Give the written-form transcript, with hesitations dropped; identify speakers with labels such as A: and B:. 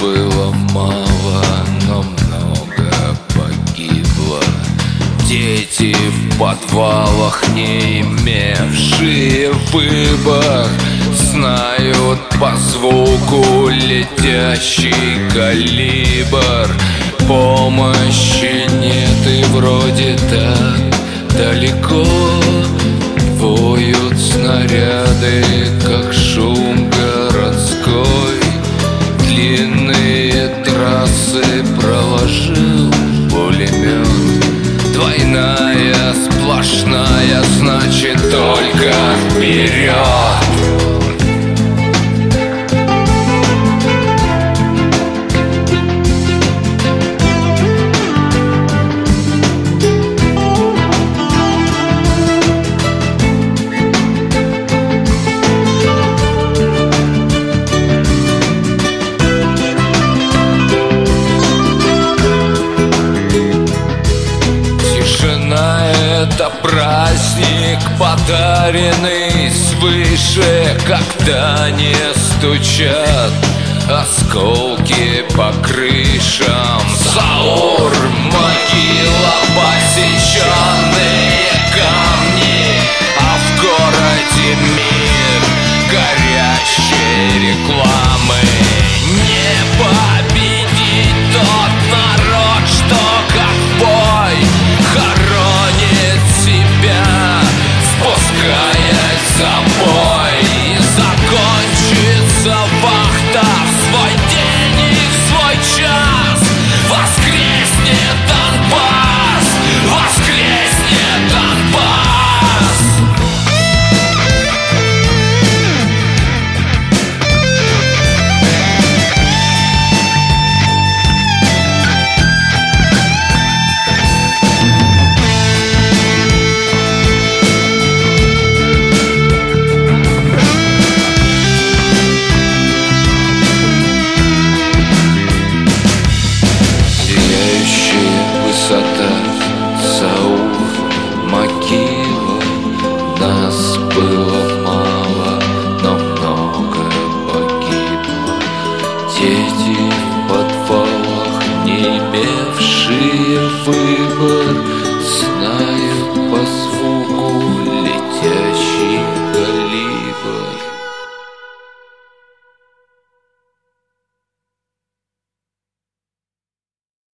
A: было мало, но много погибло. Дети в подвалах, не имевшие выбор, знают по звуку летящий калибр. Помощи нет и вроде так далеко. Воют снаряды, как шум городской. Длинные трассы проложил пулемет. Двойная, сплошная, значит только вперед. Это праздник, подаренный свыше, когда не стучат осколки по крышам. Заур, могила, посеченные камни, а в городе мир горящей рекламы. Не победить тот народ, что как бой хоронит себя, спускаясь за бой. И закончится вахта в свой день и в свой час. Воскреснет Донбасс, воскреснет Донбасс. Заур, могила, нас было мало, но много погибло. Дети в подвалах, не имевшие выбора,